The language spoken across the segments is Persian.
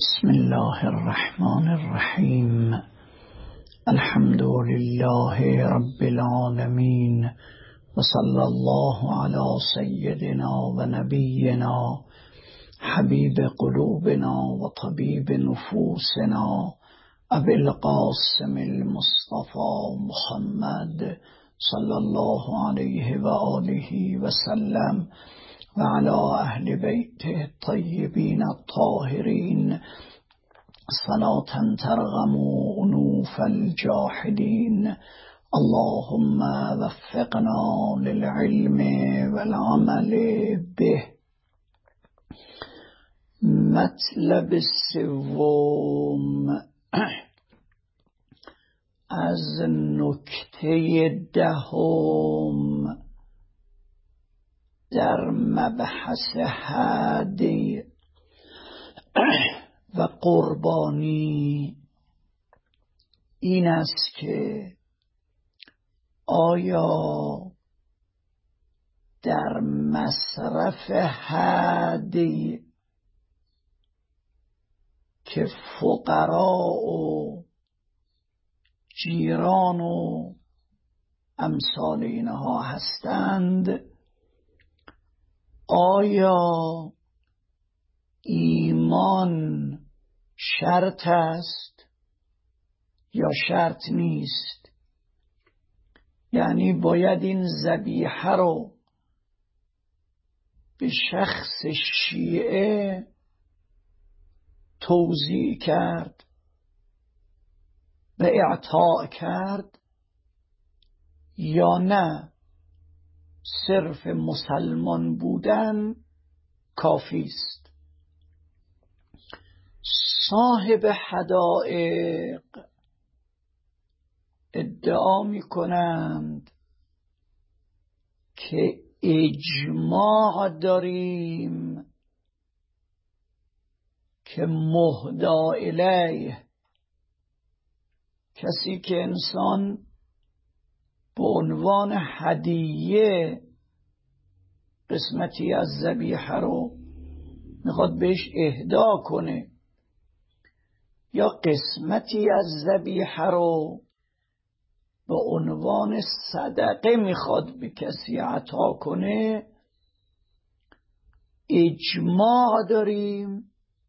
بسم الله الرحمن الرحیم. الحمد لله رب العالمین و صلی الله علی سیدنا و نبینا حبیب قلوبنا و طبیب نفوسنا ابی القاسم المصطفى محمد صلی الله علیه و آله و سلم و علی اهل بیته الطیبین الطاهرین صلاة ترغم انوف الجاحدین. اللهم وفقنا للعلم والعمل به. مطلب سوم از نکته دهم در مبحث هدی و قربانی این است که آیا در مصرف هدی که فقرا و جیران و امثال اینها هستند، آیا ایمان شرط است یا شرط نیست؟ یعنی باید این ذبیحه رو به شخص شیعه توزیع کرد و اعطاء کرد یا نه صرف مسلمان بودن کافی است؟ صاحب حدائق ادعا می کنند که اجماع داریم که مهدا الیه، کسی که انسان به عنوان هدیه قسمتی از ذبیحه رو میخواد بهش اهدا کنه یا قسمتی از ذبیحه رو به عنوان صدقه میخواد به کسی عطا کنه، اجماع داریم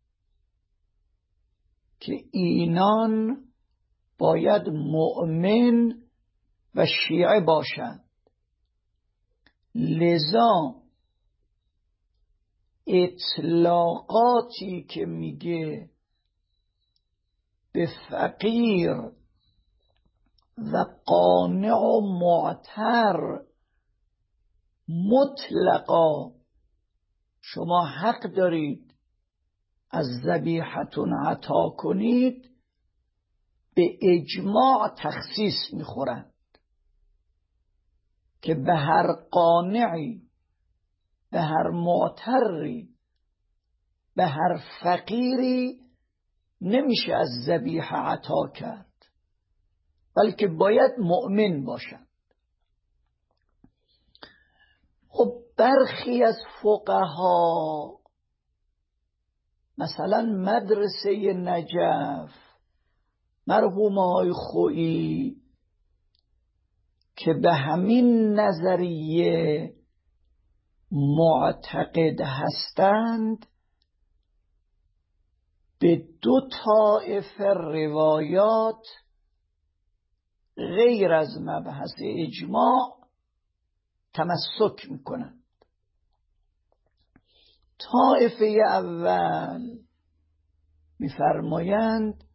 که اینان باید مؤمن و شیعه باشند. لذا اطلاقاتی که میگه به فقیر و قانع و معتر مطلقا شما حق دارید از ذبیحتون عطا کنید، به اجماع تخصیص میخورند که به هر قانعی، به هر معتری، به هر فقیری نمیشه از ذبیحه عطا کرد، بلکه باید مؤمن باشند. خب برخی از فقها مثلا مدرسه نجف مرحوم آقای خویی که به همین نظریه معتقد هستند، به دو طایفه روایات غیر از مبحث اجماع تمسک میکنند. طایفه اول میفرمایند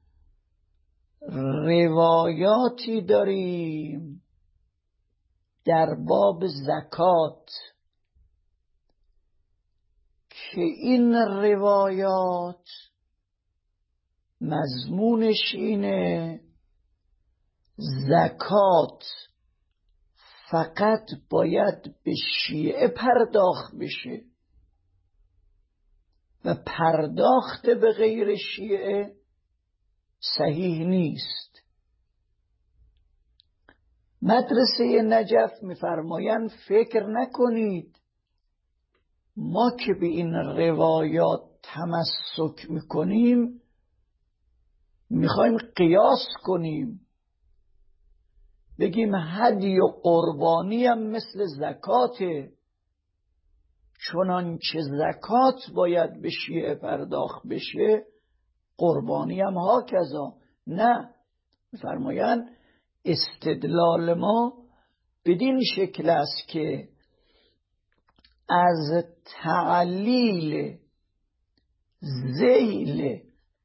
روایاتی داریم در باب زکات که این روایات مضمونش اینه زکات فقط باید به شیعه پرداخت بشه و پرداخت به غیر شیعه صحیح نیست. مدرسه نجف میفرمایند فکر نکنید ما که به این روایات تمسک میکنیم میخوایم قیاس کنیم، بگیم هدی و قربانی هم مثل زکاته، چنانچه زکات باید به شیعه پرداخت بشه قربانی هم هاکذا. نه، میفرمایند استدلال ما بدین شکل است که از تعلیل ذیل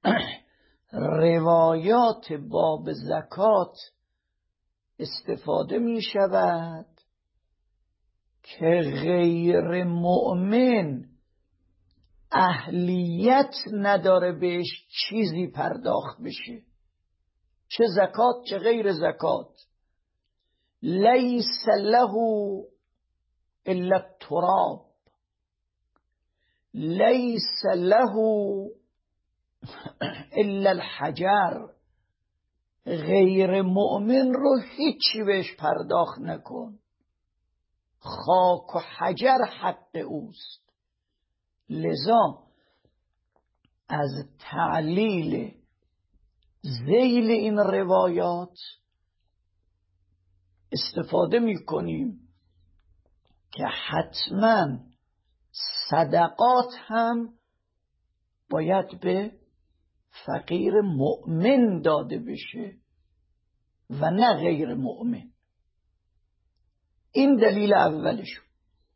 روایات باب زکات استفاده می شود که غیر مؤمن اهلیت نداره بهش چیزی پرداخت بشه، چه زکات چه غیر زکات. لیس له الا التراب، لیس له الا الحجر. غیر مؤمن رو هیچی بهش پرداخت نکن، خاک و حجر حق اوست. لذا از تعلیل ذیل این روایات استفاده می کنیم که حتما صدقات هم باید به فقیر مؤمن داده بشه و نه غیر مؤمن. این دلیل اولشون.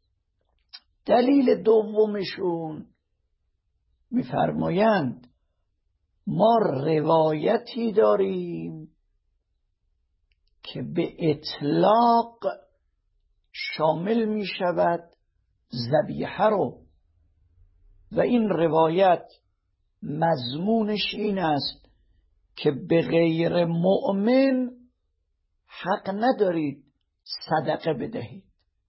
دلیل دومشون میفرمایند ما روایتی داریم که به اطلاق شامل می شود ذبیحه رو، و این روایت مضمونش این است که به غیر مؤمن حق ندارید صدقه بدهید.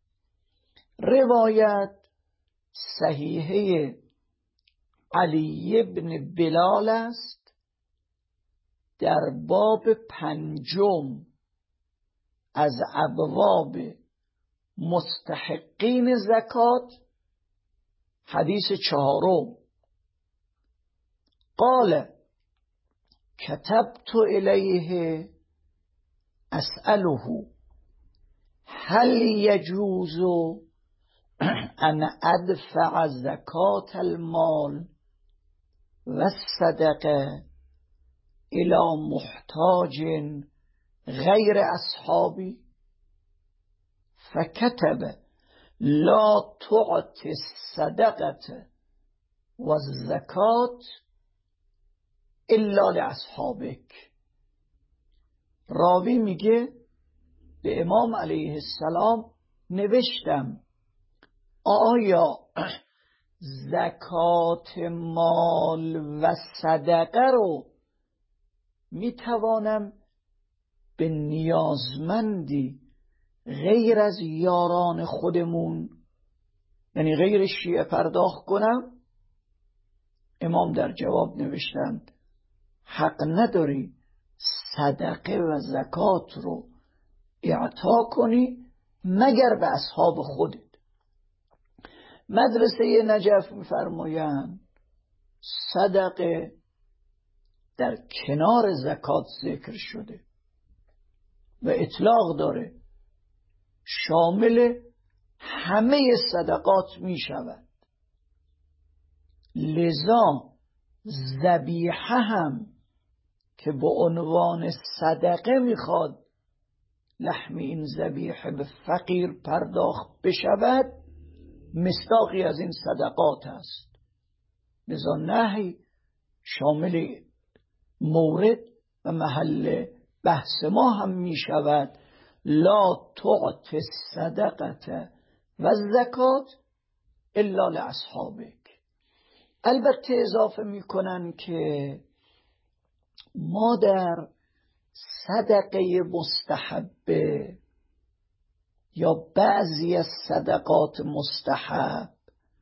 روایت صحیحه علی ابن بلال است در باب 5 از ابواب مستحقین زکات، حدیث 4. قال كتبت الیه اسأله هل يجوز ان ادفع زکات المال و الصدقه الى محتاج غیر اصحابی، فكتب لا تعطي الصدقه و الزکات الا لاصحابک. راوی میگه به امام علیه السلام نوشتم آیا زکات مال و صدقه رو میتوانم به نیازمندی غیر از یاران خودمون، یعنی غیر شیعه، پرداخت کنم؟ امام در جواب نوشتند حق نداری صدقه و زکات رو اعطا کنی مگر به اصحاب خودت. مدرسه نجف میفرمایند صدقه در کنار زکات ذکر شده و اطلاق داره، شامل همه صدقات می شود. لذا ذبیحه هم که به عنوان صدقه میخواد لحم این ذبیحه به فقیر پرداخت بشود، مصداقی از این صدقات است. لذا نهی شامل مورد و محل بحث ما هم می شود لا تعطی الصدقه و الزکات الا لاصحابک. البته اضافه می کنن که ما در صدقه مستحبه یا بعضی از صدقات مستحب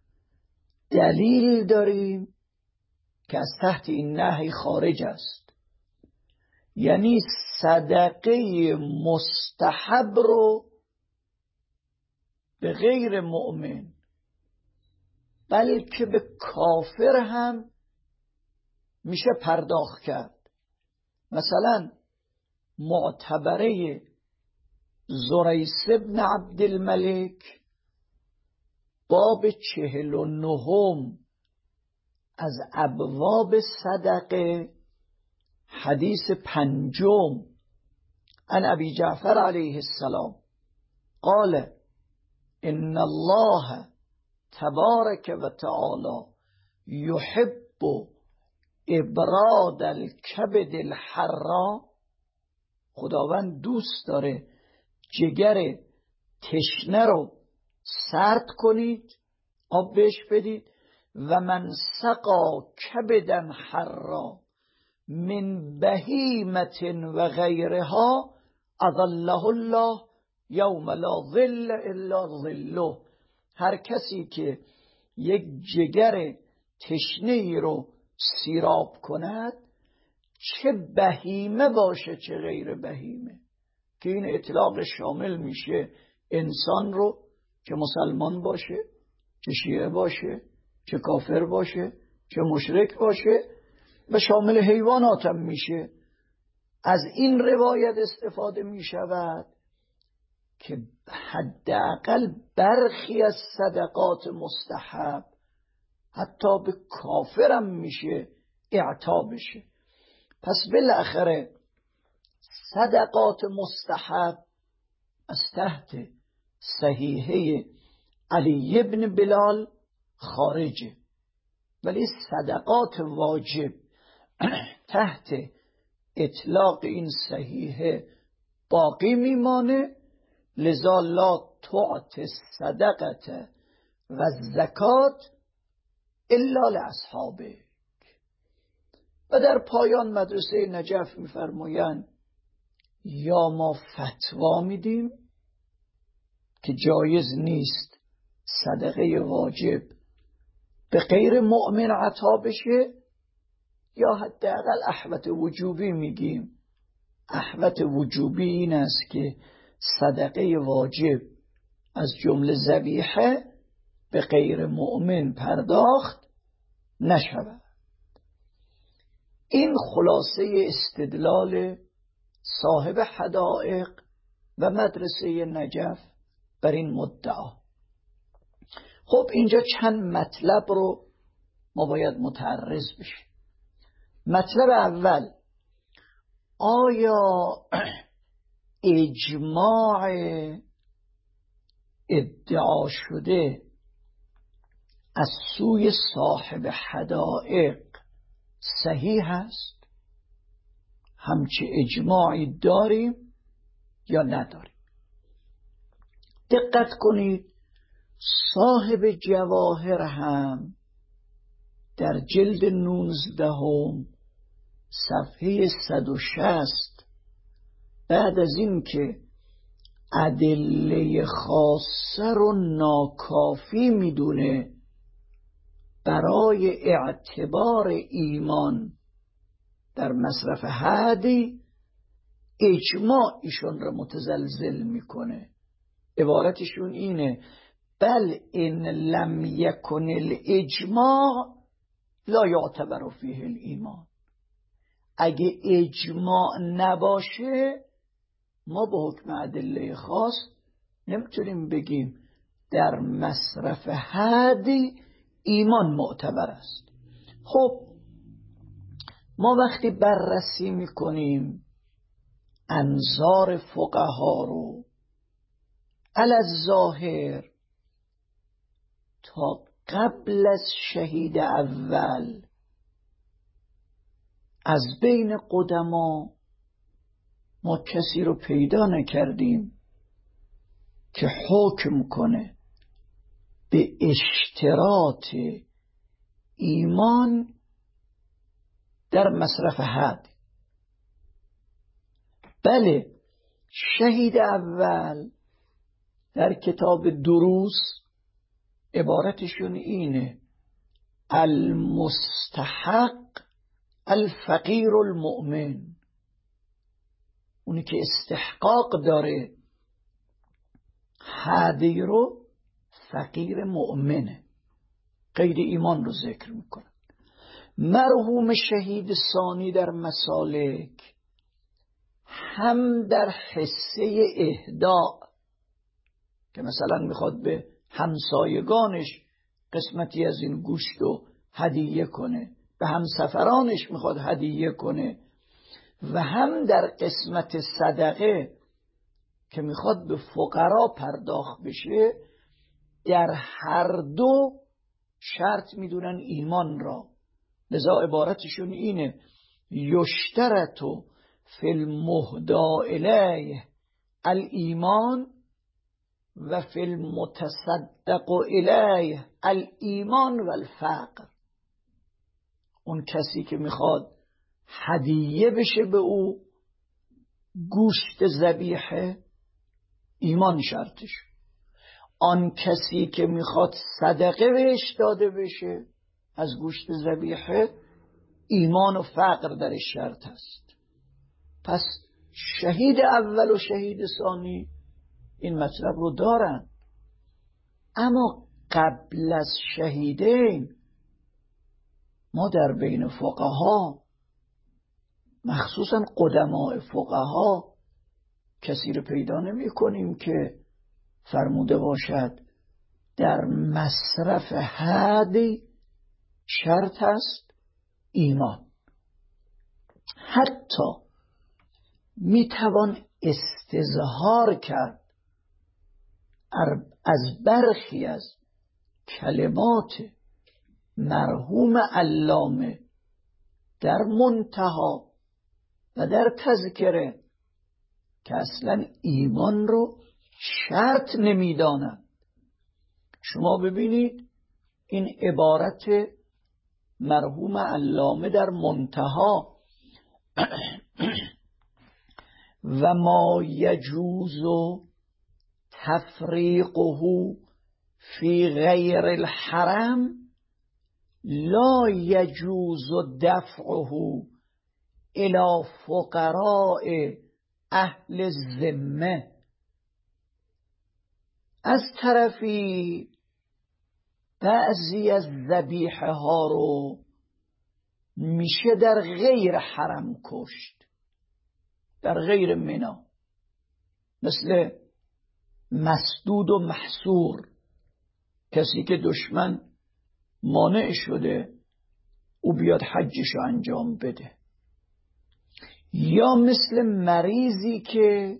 دلیل داریم که از تحت این نهی خارج است. یعنی صدقه مستحب رو به غیر مؤمن بلکه به کافر هم میشه پرداخت کرد. مثلا معتبره زریس بن عبدالملک باب 49 از ابواب صدقه حدیث 5 عن ابی جعفر علیه السلام قال ان الله تبارک و تعالی یحب ابراد الکبد الحرا، خداوند دوست داره جگر تشنه رو سرد کنید، آب بهش بدید. و من سقا کبدا حرا من بهیمت و غیرها اظله الله یوم لا ظل الا ظله. هر کسی که یک جگر تشنه ای رو سیراب کند، چه بهیمه باشه چه غیر بهیمه، که این اطلاق شامل میشه انسان رو، چه مسلمان باشه، چه شیعه باشه، چه کافر باشه، چه مشرک باشه، و شامل حیوانات هم میشه. از این روایت استفاده میشود که حداقل برخی از صدقات مستحب حتی به کافرم میشه اعطا بشه. پس بالاخره صدقات مستحب از تحت صحیحه علی ابن بلال خارجه، ولی صدقات واجب تحت اطلاق این صحیحه باقی میمانه. لذا لا تعط صدقت و زکات الا لاصحابه. و در پایان مدرسه نجف میفرمایند یا ما فتوا میدیم که جایز نیست صدقه واجب به غیر مؤمن عطا بشه، یا حداقل احوط وجوبی میگیم. احوط وجوبی این است که صدقه واجب از جمله ذبیحه به غیر مؤمن پرداخت نشود. این خلاصه استدلال صاحب حدائق و مدرسه نجف بر این مدعا. خب اینجا چند مطلب رو ما باید متعرض بشیم. مطلب اول، آیا اجماع ادعا شده از سوی صاحب حدائق صحیح است؟ همچه اجماعی داریم یا نداریم؟ دقت کنید، صاحب جواهر هم در جلد 19 صفحه 160 بعد از این که ادله خاصه رو ناکافی میدونه برای اعتبار ایمان در مصرف حدی، اجماع ایشون رو متزلزل میکنه. عبارتشون اینه: بل ان لم یکن الاجماع لا یعتبر فیه الایمان. اگه اجماع نباشه ما به حکم ادله خاص نمیتونیم بگیم در مصرف حدی ایمان معتبر است. خب ما وقتی بررسی میکنیم انظار فقها رو علی الظاهر تا قبل از شهید اول از بین قدما ما کسی رو پیدا نکردیم که حکم کنه به اشتراط ایمان در مصرف حد. بله، شهید اول در کتاب دروس عبارتشون اینه: المستحق الفقیر المؤمن. اونی که استحقاق داره هدی رو فقیر مؤمنه، غیر ایمان رو ذکر میکنه. مرحوم شهید ثانی در مسالک هم در حصه اهداء که مثلا میخواد به همسایگانش قسمتی از این گوشت رو هدیه کنه، به همسفرانش میخواد هدیه کنه، و هم در قسمت صدقه که میخواد به فقرا پرداخت بشه، در هر دو شرط میدونن ایمان را. لذا عبارتشون اینه: یشترطو فی المهدا الیه الایمان و فی المتصدق الیه الایمان و الفقر. اون کسی که میخواد هدیه بشه به او گوشت ذبیحه، ایمان شرطش. آن کسی که میخواد صدقه بهش داده بشه از گوشت ذبیحه، ایمان و فقر درش شرط است. پس شهید اول و شهید ثانی این مطلب رو دارن. اما قبل از شهیدین ما در بین فقها، مخصوصا قدماء فقها، کسی رو پیدا نمی کنیم که فرموده باشد در مصرف هدی شرط است ایمان. حتی می توان استظهار کرد از برخی از کلمات مرحوم علامه در منتها و در تذکره که اصلا ایمان رو شرط نمیدانند. شما ببینید این عبارت مرحوم علامه در منتها: و ما یجوز تفریقه فی غیر الحرم لا یجوز دفعه الی فقراء اهل الذمه. از طرفی بعضی از ذبیحه ها رو میشه در غیر حرم کشت، در غیر منا، مثل مسدود و محصور، کسی که دشمن مانع شده او بیاد حجش رو انجام بده، یا مثل مریضی که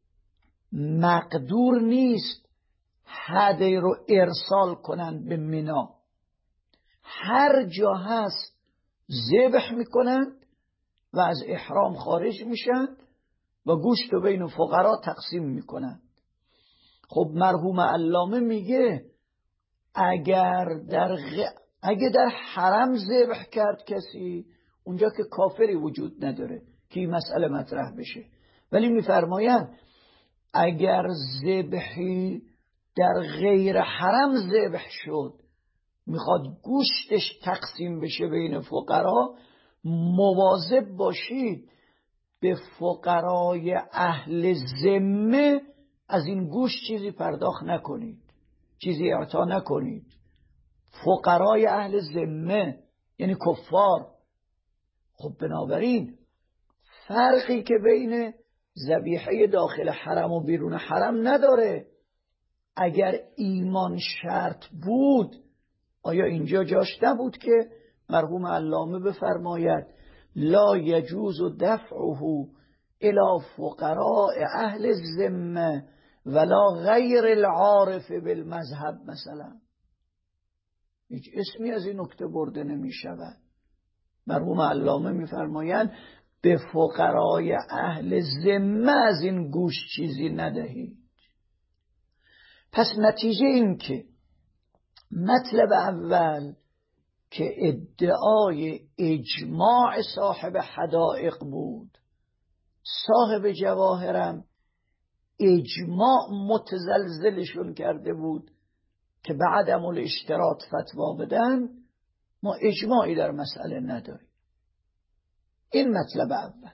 مقدور نیست هدی رو ارسال کنند به منا، هر جا هست ذبح میکنند و از احرام خارج میشن و گوشت رو بین فقرا تقسیم میکنند. خب مرحوم علامه میگه اگر در حرم ذبح کرد کسی، اونجا که کافری وجود نداره که این مسئله مطرح بشه، ولی میفرمایند اگر ذبحی در غیر حرم ذبح شد میخواد گوشتش تقسیم بشه بین فقرا، مواظب باشید به فقرای اهل ذمه از این گوشت چیزی پرداخت نکنید، چیزی اعطا نکنید. فقرای اهل ذمه یعنی کفار. خب بنابراین فرقی که بین ذبیحه داخل حرم و بیرون حرم نداره. اگر ایمان شرط بود آیا اینجا جاش نبود که مرحوم علامه بفرماید لا یجوز دفعه الی فقراء اهل الذمه ولا غیر العارف بالمذهب مثلا؟ هیچ اسمی از این نکته برده نمی شود. مرحوم علامه میفرمایند به فقرای اهل ذمه از این گوشت چیزی ندهید. پس نتیجه این که مطلب اول که ادعای اجماع صاحب حدائق بود، صاحب جواهرم اجماع متزلزلشون کرده بود که به عدم الاشتراط فتوا بدن، ما اجماعی در مسئله نداریم. این مطلب اول.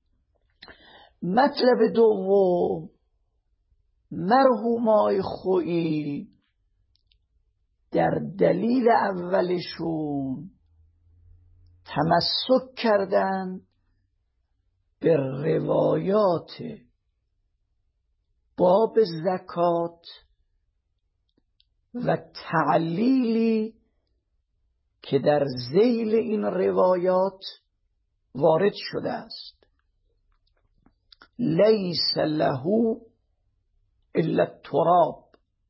مطلب دوم، مرحومای خویی در دلیل اولشون تمسک کردن به روایات باب زکات و تعلیلی که در ذیل این روایات وارد شده است. لیس له الا التراب،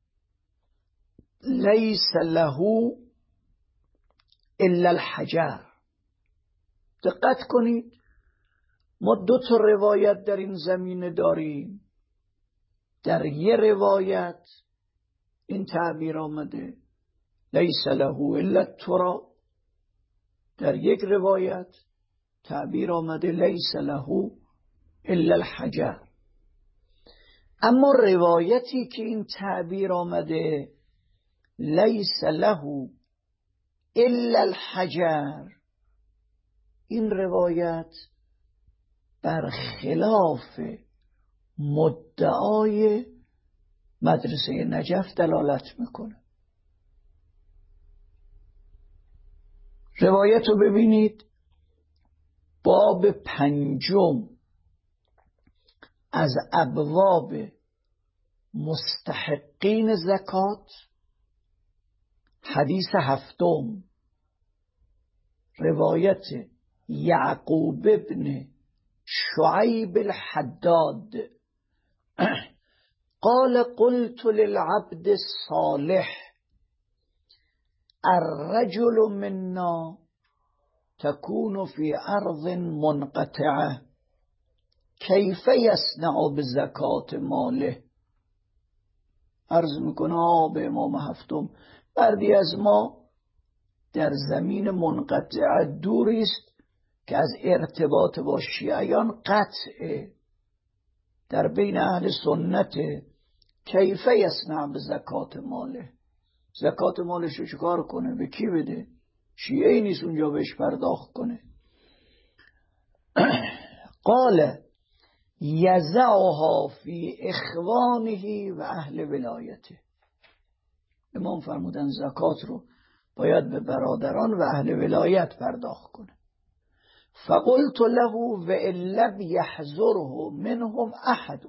لیس له الا الحجر. دقت کنید، ما 2 تا روایت در این زمینه داریم. در یه روایت این تعبیر آمده لیس له الا التراب، در یک روایت تعبیر آمده لیس له الا الحجر. اما روایتی که این تعبیر آمده لیس له الا الحجر، این روایت برخلاف مدعای مدرسه نجف دلالت میکنه. روایت رو ببینید، باب 5 از ابواب مستحقین زکات، حدیث 7، روایت یعقوب ابن شعیب الحداد قال قلت للعبد الصالح الرجل منا تكون في أرض منقطعة كيف يصنع بزکات ماله. عرض میکنه به امام 7، بردی از ما در زمین منقطع دوری است که از ارتباط با شیعیان قطعه، در بین اهل سنت. کیف یصنع بزکات ماله، زکات مالش رو چکار کنه، به کی بده؟ شیعی نیست اونجا بهش پرداخت کنه. قال یزعها فی اخوانه و اهل ولایته. امام فرمودن زکات رو باید به برادران و اهل ولایت پرداخت کنه. فقلت له وان لم یحضره منهم احد،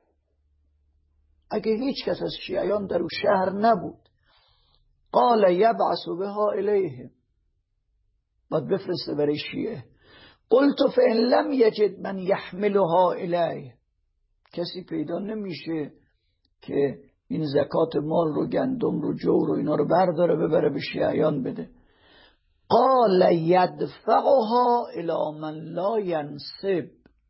اگه هیچ کس از شیعیان در اون شهر نبود، قال یبعث بها الیهم، باید بفرسته برای شیعه. قلت فان لم یجد من یحملها الیه، کسی پیدا نمیشه که این زکات مال رو، گندم رو، جو رو، اینا رو برداره ببره به شیعیان بده. قال یدفعها الی من لا ینصب.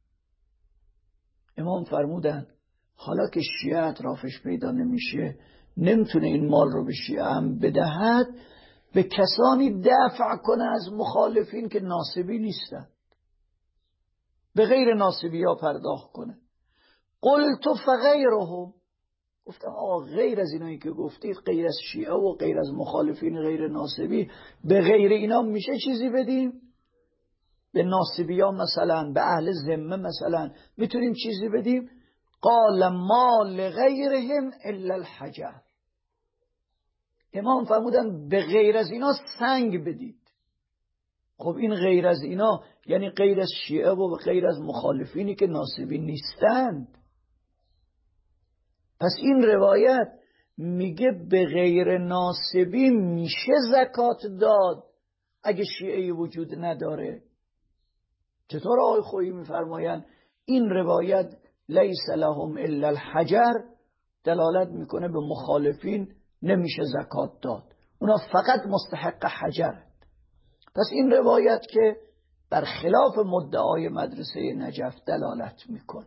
امام فرمودن حالا که شیعه اطرافش پیدا نمیشه، نمیتونه این مال رو به شیعه هم بدهد، به کسانی دفع کنه از مخالفین که ناصبی نیستن، به غیر ناصبی ها پرداخت کنه. قلت فغیرهم، گفتم آقا غیر از اینایی که گفتید، غیر از شیعه و غیر از مخالفین غیر ناصبی، به غیر اینا میشه چیزی بدیم؟ به ناصبی ها مثلا، به اهل ذمه مثلا میتونیم چیزی بدیم؟ قال ما لغیرهم الا الحجر. امام فرمودن به غیر از اینا سنگ بدید. خب این غیر از اینا یعنی غیر از شیعه و غیر از مخالفینی که ناصبی نیستند. پس این روایت میگه به غیر ناصبی میشه زکات داد اگه شیعه وجود نداره. چطور آقای خویی میفرماین این روایت لیس لهم الا الحجر دلالت میکنه به مخالفین نمیشه زکات داد، اونا فقط مستحق حجر. پس این روایت که برخلاف مدعای مدرسه نجف دلالت میکنه.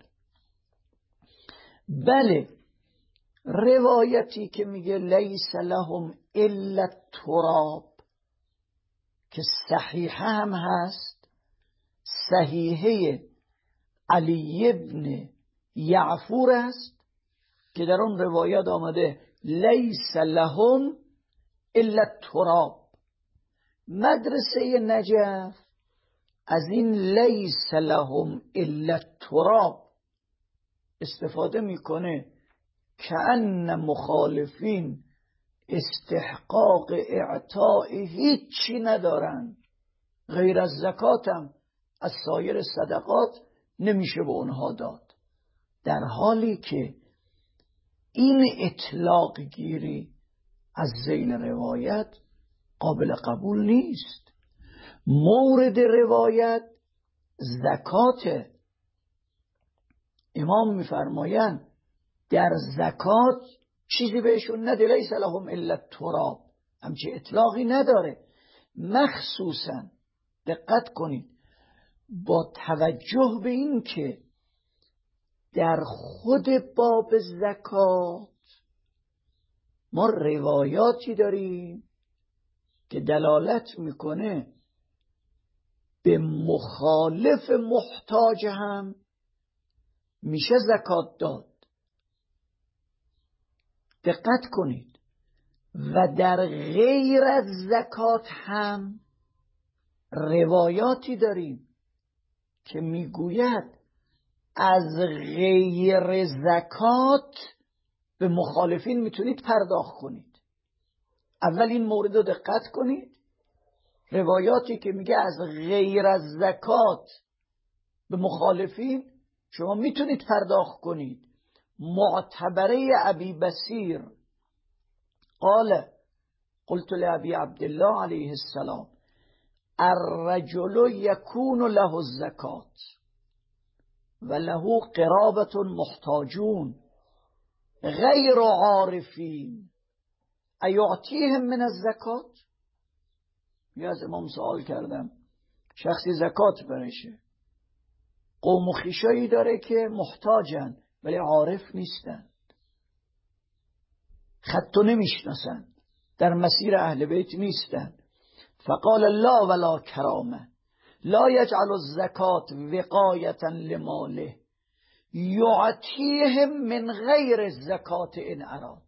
بله، روایتی که میگه لیس لهم الا التراب که صحیحه هم هست، صحیحه علی ابن یعفور است که در اون روایت آمده لیس لهم الا التراب. مدرسه نجف از این لیس لهم الا التراب استفاده میکنه کأن مخالفین استحقاق اعطاء هیچی ندارن غیر از زکاتم، از سایر صدقات نمیشه به اونها داد، در حالی که این اطلاق گیری از ذیل روایت قابل قبول نیست. مورد روایت زکات. امام میفرمایند در زکات چیزی بهشون نده، لیس لهم الا التراب، همچه اطلاقی نداره. مخصوصا دقت کنید با توجه به این که در خود باب زکات ما روایاتی داریم که دلالت میکنه به مخالف محتاج هم میشه زکات داد. دقت کنید و در غیر از زکات هم روایاتی داریم که میگوید از غیر زکات به مخالفین میتونید پرداخت کنید. اول این مورد رو دقت کنید، روایاتی که میگه از غیر از زکات به مخالفین شما میتونید پرداخت کنید. معتبره ابی بصیر قلت لابی عبدالله علیه السلام الرجل یکون له الزکات و له قرابة محتاجون غیر عارفین ایعطیهم من الزکات. یا از امام سوال کردم، شخصی زکات برشه، قوم و خویشایی داره که محتاجن ولی عارف نیستن، خطو نمیشناسن، در مسیر اهل بیت نیستن. فقال لا ولا کرامه لا یجعل الزکات وقایة لماله یعطیهم من غیر الزکات ان اراد.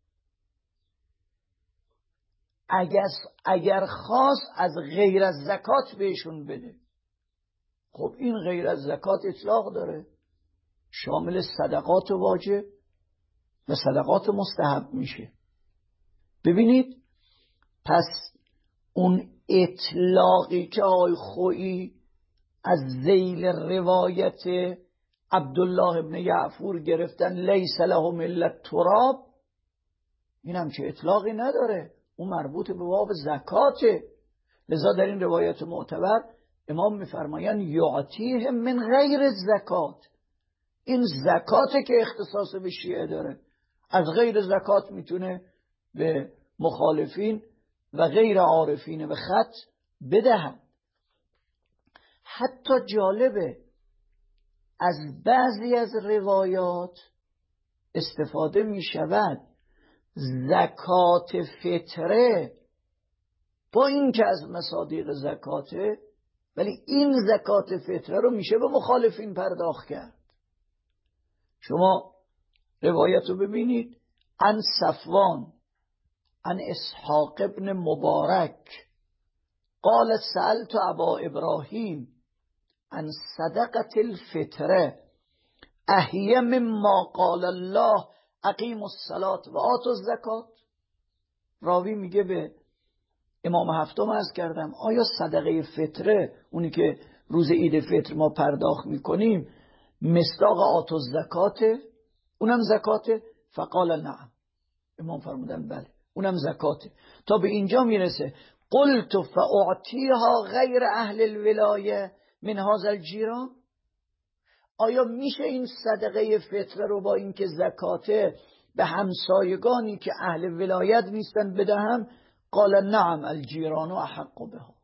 اگر خواست از غیر از زکات بهشون بده. خب این غیر از زکات اطلاق داره، شامل صدقات واجب و صدقات مستحب میشه. ببینید پس اون اطلاقی که آقای خویی از ذیل روایت عبدالله ابن یعفور گرفتن لیس لهم الا التراب، این هم چه اطلاقی نداره، اون مربوط به باب زکاته. لذا در این روایت معتبر امام میفرمایند یعطیهم من غیر زکات. این زکاته که اختصاص به شیعه داره، از غیر زکات میتونه به مخالفین و غیر عارفین به خط بدهد. حتی جالبه از بعضی از روایات استفاده می شود زکات فطره با این که از مصادیق زکاته، ولی این زکات فطره رو میشه به مخالفین پرداخت کرد. شما روایت رو ببینید، عن صفوان عن اسحاق ابن مبارک قال سألت ابا ابراهیم عن صدقة الفطره اهی مما قال الله اقیموا الصلاة و آتوا الزکات. راوی میگه به امام هفتم عرض کردم آیا صدقه فطره، اونی که روز عید فطر ما پرداخت میکنیم، مصداق آتوا الزکاته، اونم زکاته؟ فقال نعم. امام فرمودن بله اونم زکاته. تا به اینجا میرسه قلت فاعطیها غیر اهل الولایه من هذا الجیران. آیا میشه این صدقه فطره رو با اینکه زکاته به همسایگانی که اهل ولایت نیستن بدهم؟ قال نعم الجیران احق بها.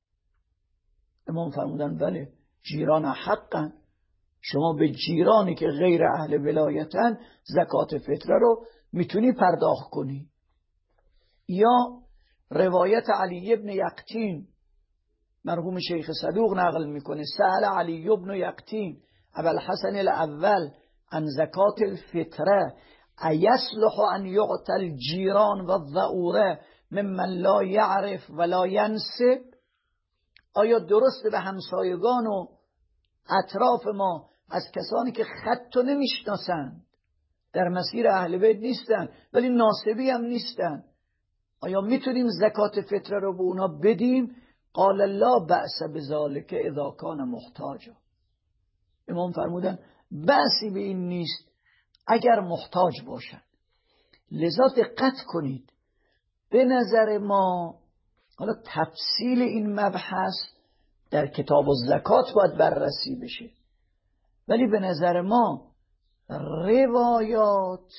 امام فرمودن بله جیران حقن، شما به جیرانی که غیر اهل ولایتن زکات فطره رو میتونی پرداخت کنی. یا روایت علی ابن یقطین، مرحوم شیخ صدوق نقل میکنه سأل علی ابن یقطین ابوالحسن الاول عن زکات الفطره ایصلح ان یعطى الجیران و الضعوره ممن لا یعرف ولا ینسب. آیا درسته به همسایگان و اطراف ما از کسانی که خطو نمیشناسند، در مسیر اهل بیت نیستن ولی ناسبی هم نیستن، آیا میتونیم زکات فطره رو به اونا بدیم؟ قال لا بأس بذلك اذا کان محتاجا. امام فرمودن بحثی به این نیست اگر محتاج باشن. لذا دقت کنید، به نظر ما حالا تفصیل این مبحث در کتاب الزکات باید بررسی بشه، ولی به نظر ما روایات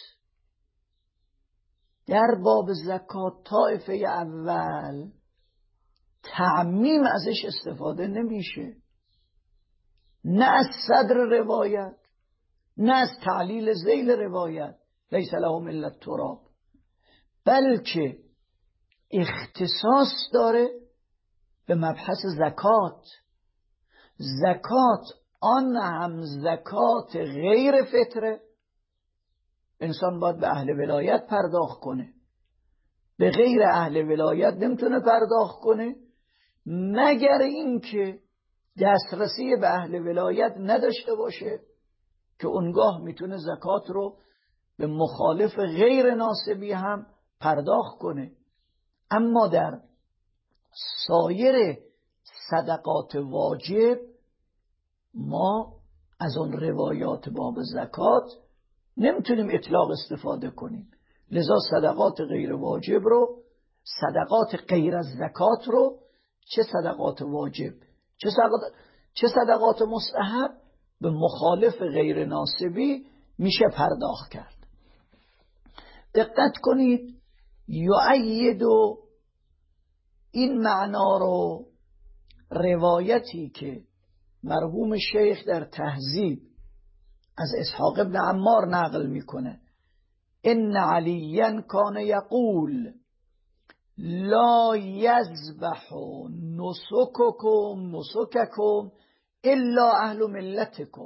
در باب زکات طایفه اول تعمیم ازش استفاده نمیشه، نه از صدر روایت نه از تعلیل ذیل روایت لیس لهم الا التراب، بلکه اختصاص داره به مبحث زکات. زکات آن هم زکات غیر فطره، انسان باید به اهل ولایت پرداخت کنه، به غیر اهل ولایت نمیتونه پرداخت کنه مگر اینکه دسترسی به اهل ولایت نداشته باشه که اونگاه میتونه زکات رو به مخالف غیر ناسبی هم پرداخت کنه. اما در سایر صدقات واجب ما از اون روایات باب زکات نمیتونیم اطلاق استفاده کنیم، لذا صدقات غیر واجب رو، صدقات غیر از زکات رو، چه صدقات واجب چه صدقات مستحب، به مخالف غیر ناسبی میشه پرداخت کرد. دقت کنید، یؤید این معنا رو روایتی که مرحوم شیخ در تهذیب از اسحاق ابن عمار نقل میکنه، ان علیا کان یقول لا یذبح نسککم الا اهل ملتکم،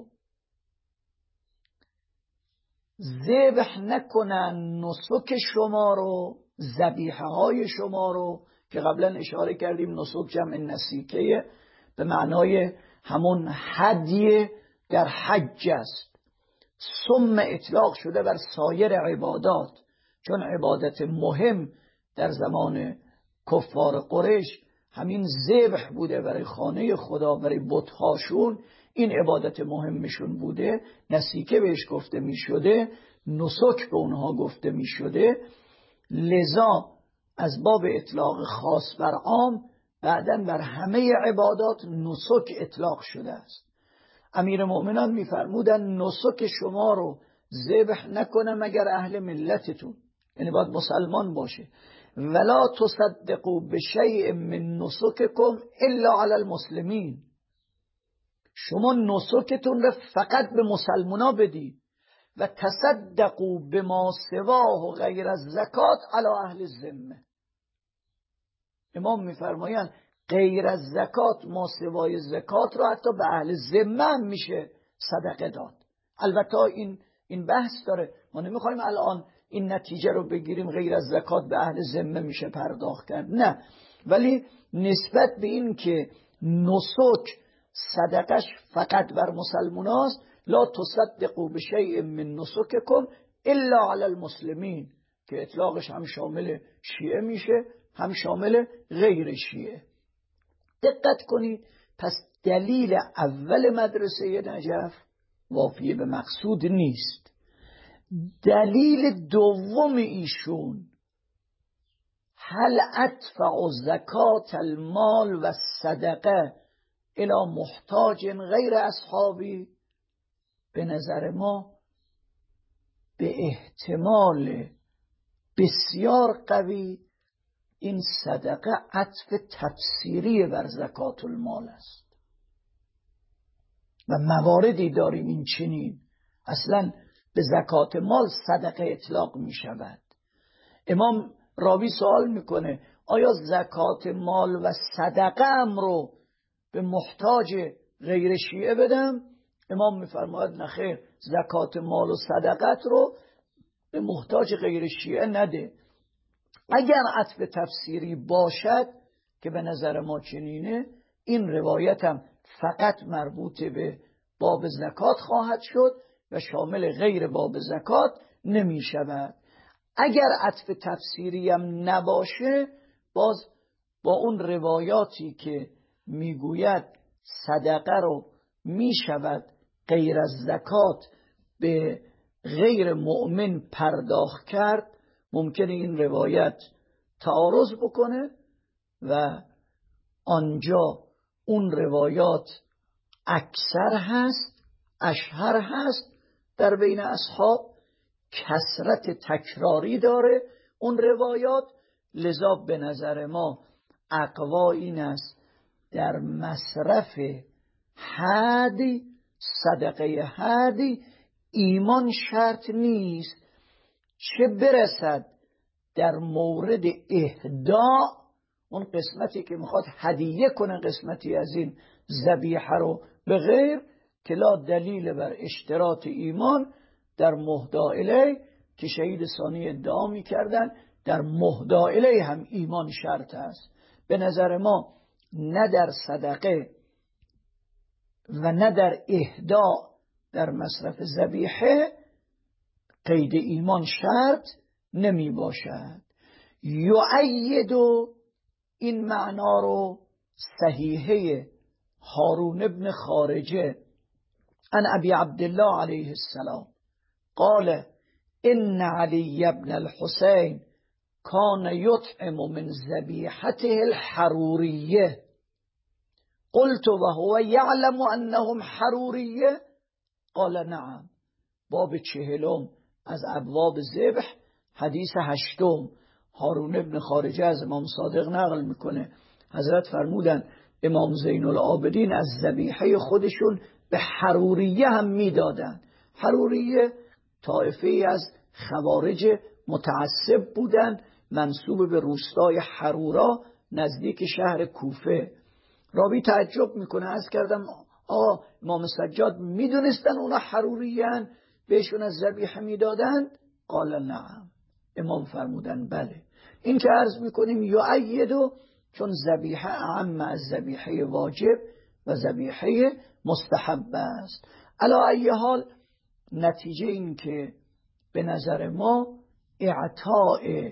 ذبح نکنن نسک شما رو، ذبیحه های شما رو، که قبلا اشاره کردیم نسک جمع نسیکه به معنای همون هدیه در حج است، ثم اطلاق شده بر سایر عبادات، چون عبادت مهم در زمان کفار قریش همین ذبح بوده برای خانه خدا، برای بت‌هاشون این عبادت مهمشون بوده، نسیکه بهش گفته می شده، نسک به اونها گفته می شده. لذا از باب اطلاق خاص بر عام بعداً بر همه عبادات نسک اطلاق شده است. امیر مؤمنان می‌فرمودن نسک شما رو ذبح نکنه مگر اهل ملتتون، یعنی باید مسلمان باشه، ولا تصدقوا بشیء من نسککم الا علی المسلمین، شما نسکتون رو فقط به مسلمانا بدید، و تصدقوا بما سواه غیر از زکات علی اهل الذمه. امام میفرمایند غیر از زکات ما سوای زکات رو حتی به اهل ذمه هم میشه صدقه داد. البته این بحث داره، ما نمیخوایم الان این نتیجه رو بگیریم غیر از زکات به اهل ذمه میشه پرداخت کرد، نه، ولی نسبت به این که نسک صدقش فقط بر مسلمان است، لا تصدقوا بشیء من نسککم الا علی المسلمین، که اطلاقش هم شامل شیعه میشه هم شامل غیر شیعه. دقت کنید، پس دلیل اول مدرسه نجف وافی به مقصود نیست. دلیل دوم ایشون هل ادفع زکات المال و صدقه الى محتاج غیر اصحابی، به نظر ما به احتمال بسیار قوی این صدقه عطف تفسیری بر زکات المال است و مواردی داریم این چنین اصلا به زکات مال صدقه اطلاق می شود. امام راوی سوال میکنه آیا زکات مال و صدقه ام رو به محتاج غیر شیعه بدم؟ امام میفرماید نخیر، زکات مال و صدقت رو به محتاج غیر شیعه نده. اگر عطف تفسیری باشد که به نظر ما چنینه، این روایت هم فقط مربوط به باب زکات خواهد شد و شامل غیر باب زکات نمی شود. اگر عطف تفسیری هم نباشه، باز با اون روایاتی که میگوید صدقه رو می شود غیر از زکات به غیر مؤمن پرداخت کرد، ممکنه این روایت تعارض بکنه و آنجا اون روایات اکثر هست، اشهر هست در بین اصحاب، کثرت تکراری داره اون روایات. لذا به نظر ما اقوا این است در مصرف هدی، صدقه هدی، ایمان شرط نیست، چه برسد در مورد اهداء، اون قسمتی که میخواد هدیه کنه قسمتی از این ذبیحه رو به غیر، که لا دلیل بر اشتراط ایمان در مهدا الیه، که شهید ثانی ادعا میکردن در مهدا الیه هم ایمان شرط است. به نظر ما نه در صدقه و نه در اهداء در مصرف ذبیحه قید ایمان شرط نمی باشد. یؤید این معنا رو صحیحه هارون ابن خارجه عن ابی عبدالله علیه السلام قال ان علی ابن الحسین کان یطعم من ذبیحته الحروریه قلت وهو یعلم انهم حروریه قال نعم. باب 40 از ابواب ذبح، حدیث 8. هارون ابن خارجه از امام صادق نقل میکنه حضرت فرمودن امام زین العابدین از ذبیحه خودشون به حروریه هم میدادن. حروریه طائفه از خوارج متعصب بودن، منسوب به روستای حرورا نزدیک شهر کوفه. راوی تعجب میکنه، از کردم امام سجاد میدونستن اونا حروریان بهشون از ذبیحه میدادن؟ قال نعم. امام فرمودن بله. این که عرض میکنیم یؤیدو، چون ذبیحه اعم از ذبیحه واجب و ذبیحه مستحب است. علی ای حال نتیجه این که به نظر ما اعطاء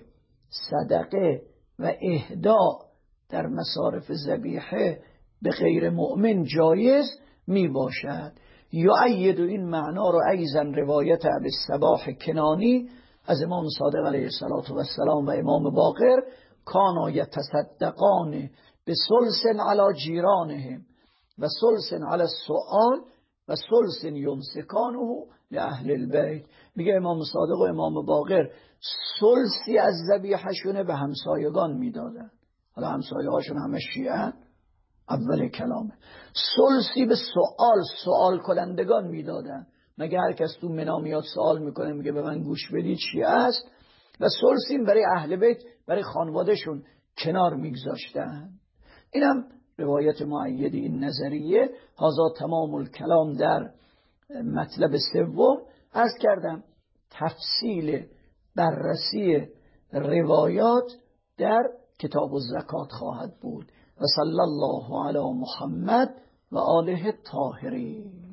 صدقه و اهداء در مصارف ذبیحه به غیر مؤمن جایز می باشد. یؤید این معنا رو ایضا روایت ابی الصباح کنانی از امام صادق علیه السلام و امام باقر کانا یتصدقان بثلث علی جیرانهم و ثلث علی السؤال و ثلث یمسکانه لاهل البیت. میگه امام صادق و امام باقر ثلثی از ذبیحه‌شون به همسایگان میدادن. حالا همسایه هاشون همه شیعه، اول کلامه. ثلثی به سوال کنندگان میدادن، مگه هر کس تو منا میاد سوال میکنه میگه به من گوش بدید چیه است، و ثلثی برای اهل بیت، برای خانوادهشون کنار میگذاشتن. اینم روایت مؤید این نظریه. هذا تمام الکلام در مطلب 3. عرض کردم تفصیل بررسی روایات در کتاب الزکات خواهد بود. و صلی الله علی محمد و آله الطاهرین.